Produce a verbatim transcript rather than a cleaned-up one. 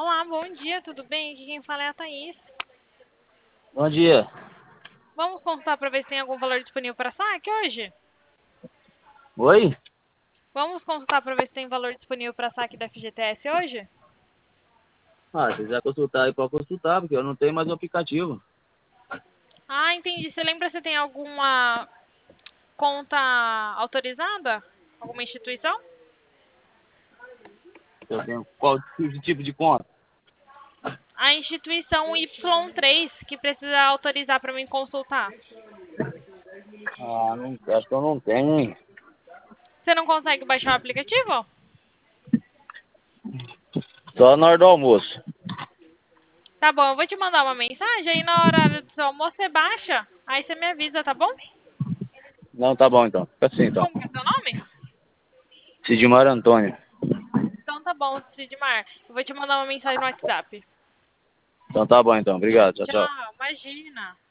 Olá, bom dia, tudo bem? Aqui quem fala é a Thaís. Bom dia. Vamos consultar para ver se tem algum valor disponível para saque hoje? Oi? Vamos consultar para ver se tem valor disponível para saque da F G T S hoje? Ah, se quiser consultar aí, pode consultar, porque eu não tenho mais o aplicativo. Ah, entendi. Você lembra se tem alguma conta autorizada? Alguma instituição? Eu tenho qual tipo de conta? A instituição Y três, que precisa autorizar para mim consultar. Ah, não, acho que eu não tenho, hein? Você não consegue baixar o aplicativo? Só na hora do almoço. Tá bom, eu vou te mandar uma mensagem, aí na hora do seu almoço você baixa, aí você me avisa, tá bom? Não, tá bom então. Fica assim então. Como que é seu nome? Sidmar Antônio. Então tá bom, Sidmar. Eu vou te mandar uma mensagem no WhatsApp. Então tá bom então. Obrigado. Tchau, tchau. Tchau, imagina.